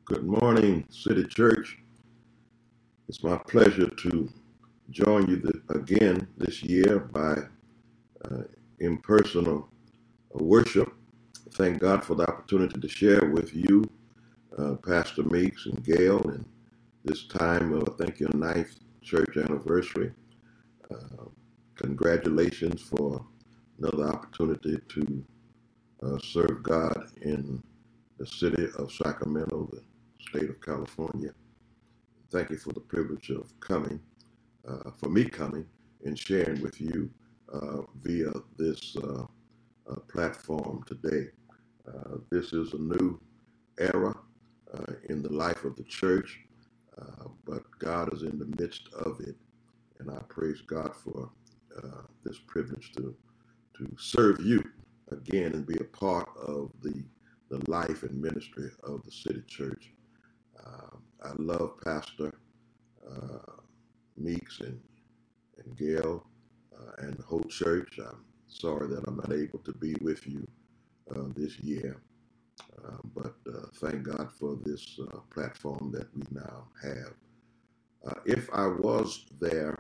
Good morning, City Church. It's my pleasure to join you again this year by uh, impersonal worship. Thank God for the opportunity to share with you, Pastor Meeks and Gail, and this time of, I think, your ninth church anniversary. Uh, Congratulations for another opportunity to serve God in the city of Sacramento, the state of California. Thank you for the privilege of coming, for me coming and sharing with you via this platform today. This is a new era in the life of the church, but God is in the midst of it, and I praise God for this privilege to serve you again and be a part of the life and ministry of the City Church. I love Pastor uh, Meeks and Gail and the whole church. I'm sorry that I'm not able to be with you this year, but thank God for this platform that we now have. If I was there,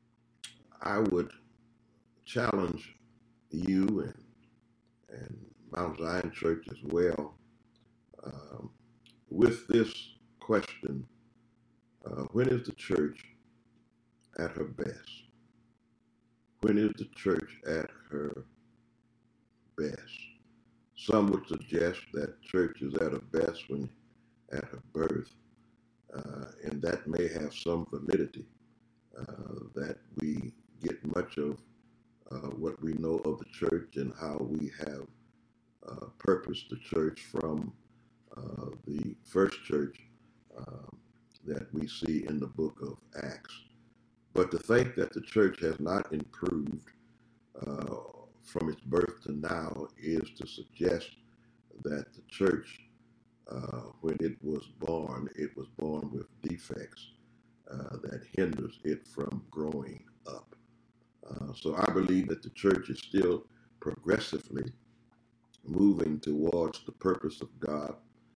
I would challenge you and Mount Zion Church as well um, with this question: when is the church at her best? When is the church at her best? Some would suggest that church is at her best when at her birth, and that may have some validity, that we get much of what we know of the church and how we have purposed the church from the first church um, that we see in the book of Acts. But to think that the church has not improved uh, from its birth to now is to suggest that the church, when it was born with defects that hinders it from growing up. So I believe that the church is still progressively moving towards the purpose of God,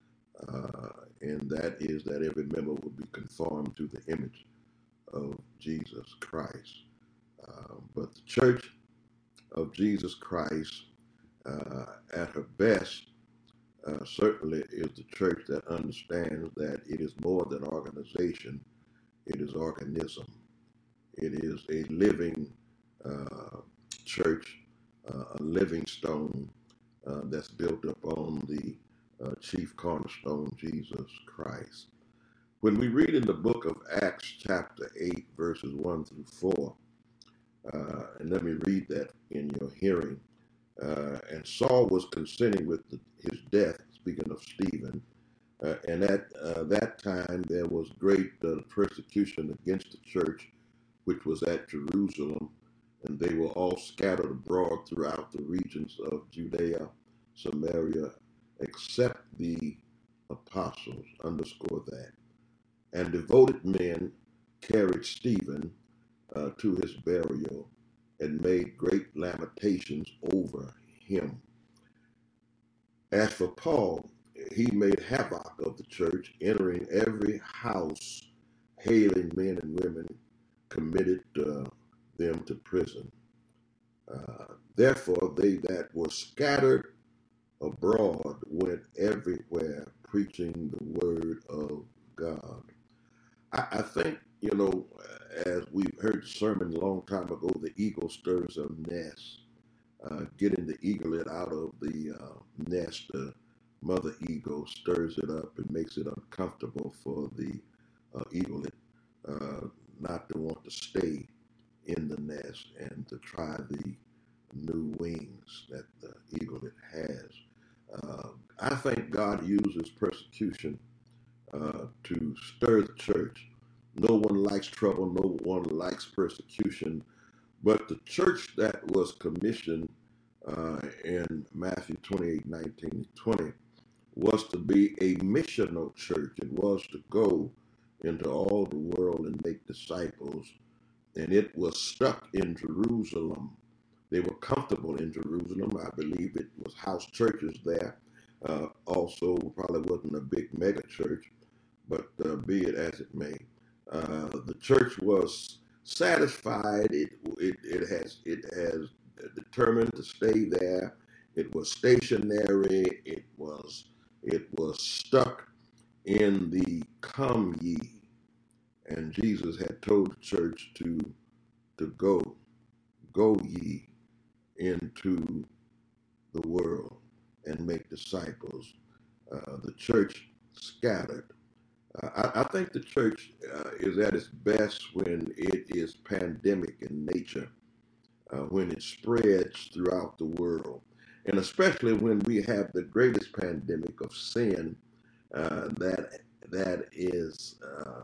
and that is that every member will be conformed to the image of Jesus Christ. But the church of Jesus Christ, at her best, certainly is the church that understands that it is more than organization, it is organism. It is a living uh, church, a living stone that's built upon the chief cornerstone, Jesus Christ. When we read in the book of Acts, chapter 8, verses 1 through 4, and let me read that in your hearing. And Saul was consenting with his death, speaking of Stephen, and at that time there was great persecution against the church, which was at Jerusalem, and they were all scattered abroad throughout the regions of Judea, Samaria, except the apostles, underscore that. And devoted men carried Stephen to his burial and made great lamentations over him. As for Paul, he made havoc of the church, entering every house, hailing men and women, committed them to prison. Therefore, they that were scattered abroad went everywhere preaching the word of God. I think, as we've heard the sermon a long time ago, the eagle stirs a nest. Getting the eaglet out of the nest, the mother eagle stirs it up and makes it uncomfortable for the eaglet not to want to stay in the nest and to try the new wings that the eaglet has. I think God uses persecution to stir the church. No one likes trouble, no one likes persecution, but the church that was commissioned in Matthew 28:19-20 was to be a missional church. It was to go into all the world and make disciples, and it was stuck in Jerusalem. They were comfortable in Jerusalem. I believe it was house churches there. Also, probably wasn't a big mega church, but be it as it may, the church was satisfied. It has determined to stay there. It was stationary. It was stuck in the come ye, and Jesus had told the church to go ye into the world and make disciples. The church scattered. I think the church is at its best when it is pandemic in nature, when it spreads throughout the world, and especially when we have the greatest pandemic of sin that is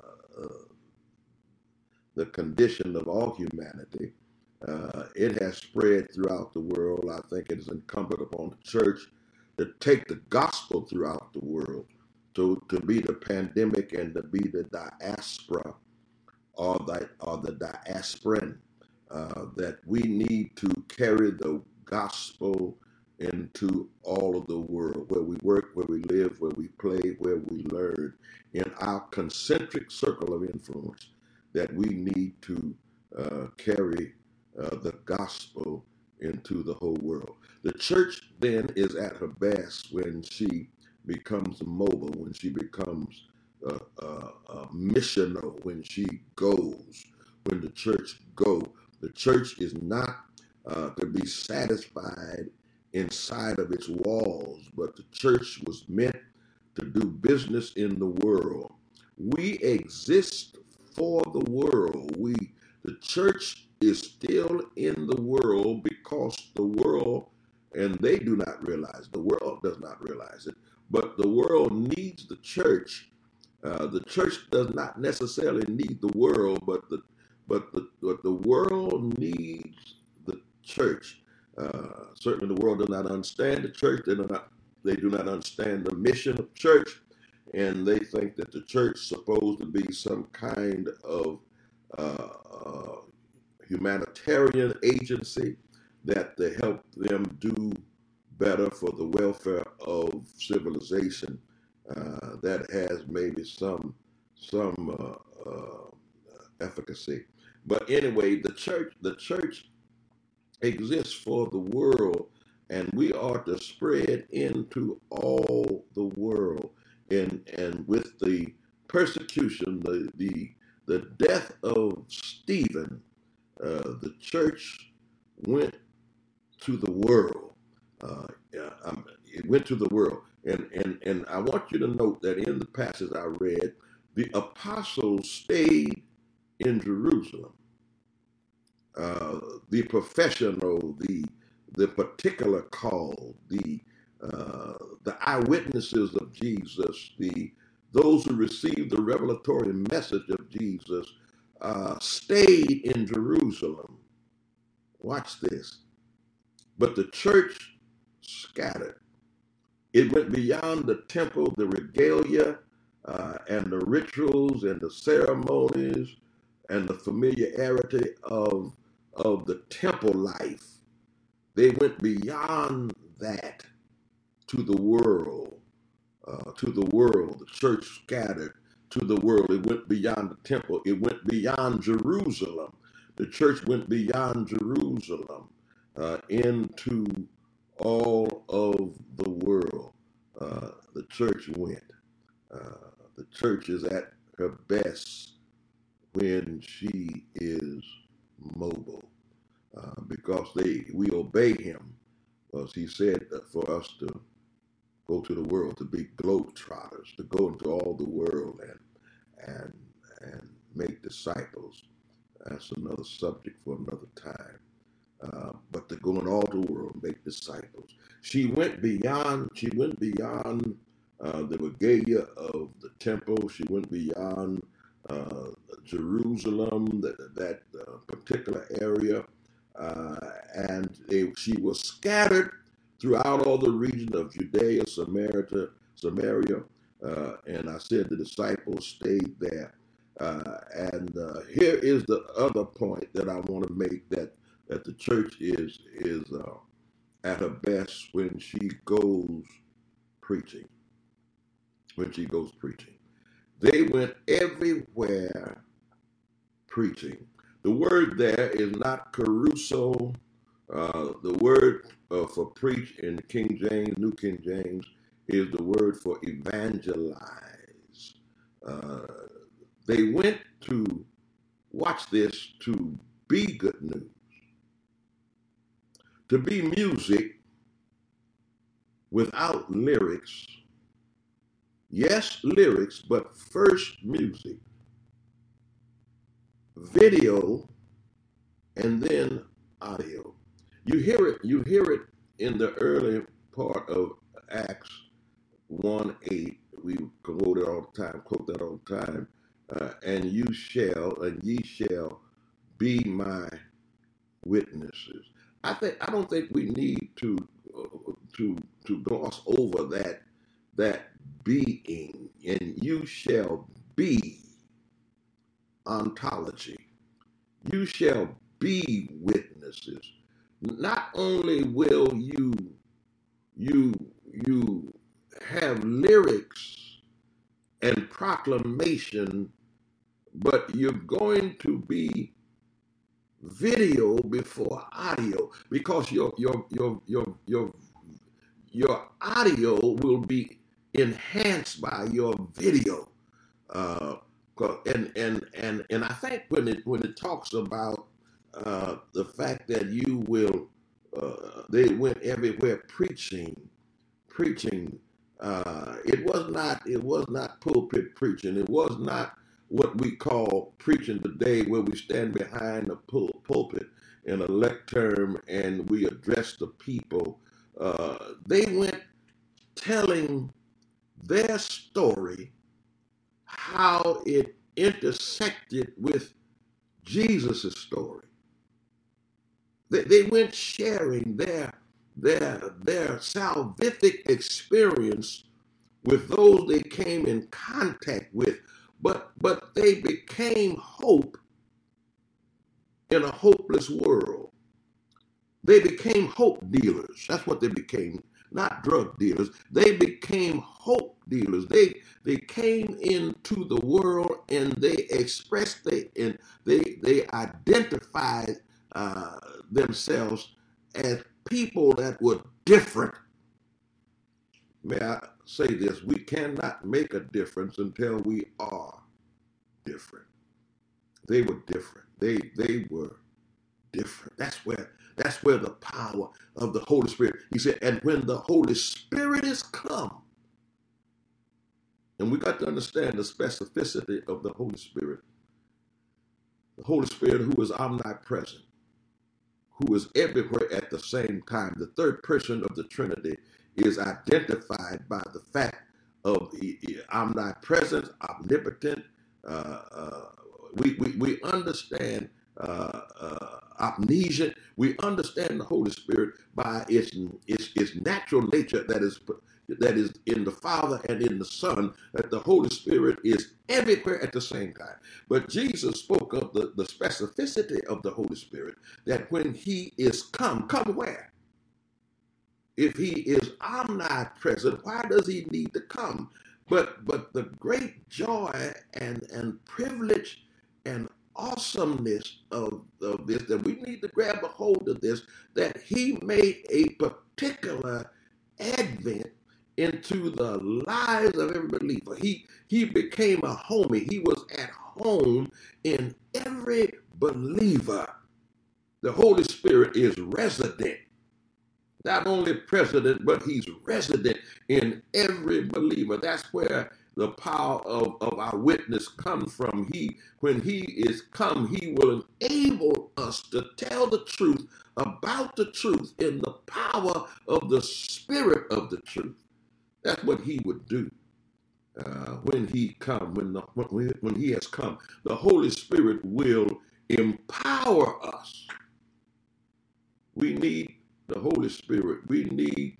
the condition of all humanity. It has spread throughout the world. I think it is incumbent upon the church to take the gospel throughout the world, to be the pandemic and to be the diaspora or the diasporan, that we need to carry the gospel into all of the world, where we work, where we live, where we play, where we learn, in our concentric circle of influence, that we need to carry the gospel into the whole world. The church then is at her best when she becomes mobile, when she becomes missional, when she goes, when the church go. The church is not to be satisfied inside of its walls, but the church was meant to do business in the world. We exist for the world. The church is still in the world because the world, and they do not realize, the world does not realize it, but the world needs the church. The church does not necessarily need the world, but the world needs the church. Certainly, the world does not understand the church. They do not understand the mission of church, and they think that the church is supposed to be some kind of humanitarian agency that to help them do better for the welfare of civilization. That has maybe some efficacy, but anyway, the church exists for the world, and we are to spread into all the world. And with the persecution, the death of Stephen, the church went to the world. It went to the world. And I want you to note that in the passage I read, the apostles stayed in Jerusalem. The professional, the particular call, the eyewitnesses of Jesus, those who received the revelatory message of Jesus, stayed in Jerusalem. Watch this. But the church scattered. It went beyond the temple, the regalia, and the rituals and the ceremonies and the familiarity of the temple life. They went beyond that to the world. The church scattered to the world. It went beyond the temple. It went beyond Jerusalem. The church went beyond Jerusalem into all of the world. The church went. The church is at her best when she is mobile, because we obey him, because he said that for us to go to the world, to be globetrotters, to go into all the world and make disciples. That's another subject for another time. But to go in all the world, make disciples. She went beyond the regalia of the temple. She went beyond Jerusalem, that particular area, and she was scattered throughout all the region of Judea, Samaria, and I said the disciples stayed there. And here is the other point that I want to make, that the church is at her best when she goes preaching. When she goes preaching, they went everywhere preaching. The word there is not caruso. The word for preach in King James, New King James, is the word for evangelize. They went to, watch this, to be good news, to be music without lyrics. Yes, lyrics, but first music, video, and then audio. You hear it in the early part of Acts 1:8. We quote that all the time. And ye shall be my witnesses. I don't think we need to gloss over that being, and you shall be ontology. You shall be witnesses. Not only will you have lyrics and proclamation, but you're going to be video before audio, because your audio will be enhanced by your video. And I think when it talks about the fact that you will, they went everywhere preaching. It was not pulpit preaching. It was not what we call preaching today, where we stand behind the pulpit in a lectern and we address the people. They went telling their story, how it intersected with Jesus' story. They went sharing their salvific experience with those they came in contact with, but they became hope in a hopeless world. They became hope dealers. That's what they became, not drug dealers. They became hope dealers. They came into the world and they expressed they identified themselves as people that were different. May I say this? We cannot make a difference until we are different. They were different. They were different. That's where the power of the Holy Spirit. He said, and when the Holy Spirit is come, and we got to understand the specificity of the Holy Spirit. The Holy Spirit, who is omnipresent, who is everywhere at the same time. The third person of the Trinity is identified by the fact of omnipresence, omnipotent. We understand omniscient. We understand the Holy Spirit by its natural nature that is in the Father and in the Son, that the Holy Spirit is everywhere at the same time. But Jesus spoke of the specificity of the Holy Spirit, that when he is come where? If he is omnipresent, why does he need to come? But the great joy and privilege and awesomeness of this, that we need to grab a hold of this, that he made a particular advent into the lives of every believer. He became a homie. He was at home in every believer. The Holy Spirit is resident. Not only president, but he's resident in every believer. That's where the power of our witness comes from. When he is come, he will enable us to tell the truth about the truth in the power of the Spirit of the truth. That's what he would do when he come. When he has come, the Holy Spirit will empower us. We need the Holy Spirit. We need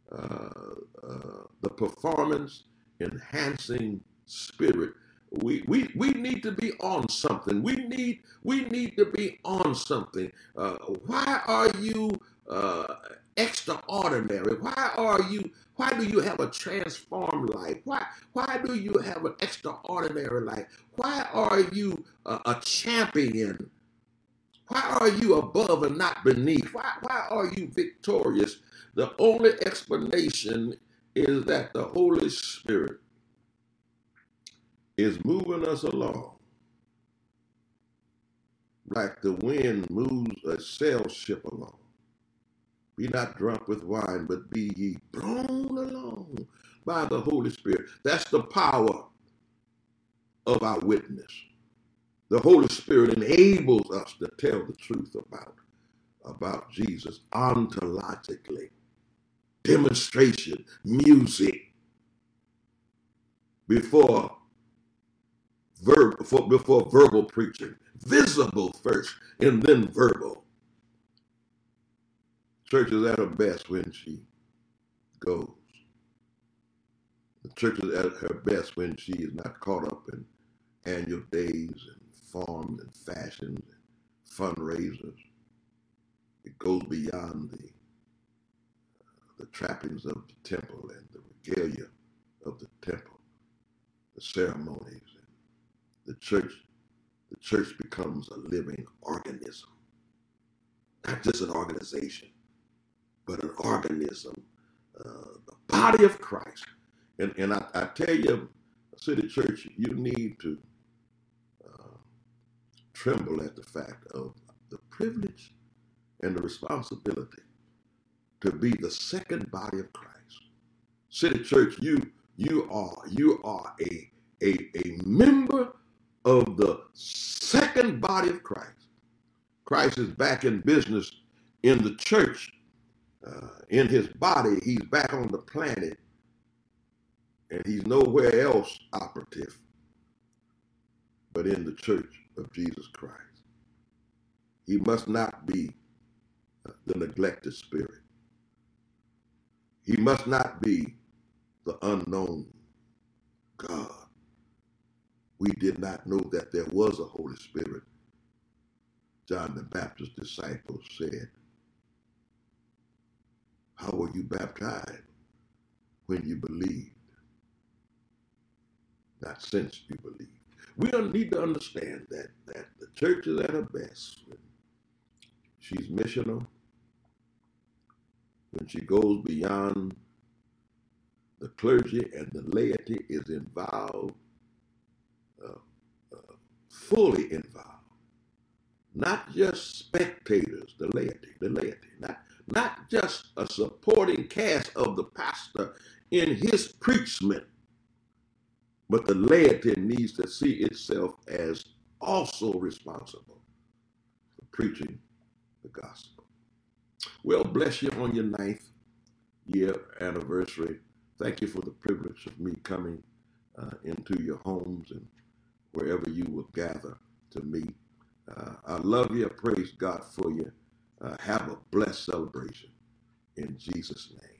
the performance enhancing spirit. We need to be on something. We need to be on something. Why are you extraordinary? Why are you Why do you have a transformed life? Why do you have an extraordinary life? Why are you a champion? Why are you above and not beneath? Why are you victorious? The only explanation is that the Holy Spirit is moving us along like the wind moves a sail ship along. Be not drunk with wine, but be ye blown along by the Holy Spirit. That's the power of our witness. The Holy Spirit enables us to tell the truth about Jesus ontologically. Demonstration, music, before verbal preaching. Visible first and then verbal. Church is at her best when she goes. The church is at her best when she is not caught up in annual days and forms and fashions and fundraisers. It goes beyond the trappings of the temple and the regalia of the temple, the ceremonies. And the church becomes a living organism. Not just an organization, but an organism, the body of Christ. And I tell you, City Church, you need to tremble at the fact of the privilege and the responsibility to be the second body of Christ. City Church, you are a member of the second body of Christ. Christ is back in business in the church, in his body. He's back on the planet, and he's nowhere else operative but in the church of Jesus Christ. He must not be the neglected spirit. He must not be the unknown God. We did not know that there was a Holy Spirit. John the Baptist's disciples said, "How were you baptized when you believed? Not since you believed." We need to understand that the church is at her best when she's missional, when she goes beyond the clergy and the laity is involved, fully involved. Not just spectators, the laity, not just a supporting cast of the pastor in his preachment, but the laity needs to see itself as also responsible for preaching the gospel. Well, bless you on your 9th year anniversary. Thank you for the privilege of me coming into your homes and wherever you will gather to meet. I love you. I praise God for you. Have a blessed celebration in Jesus' name.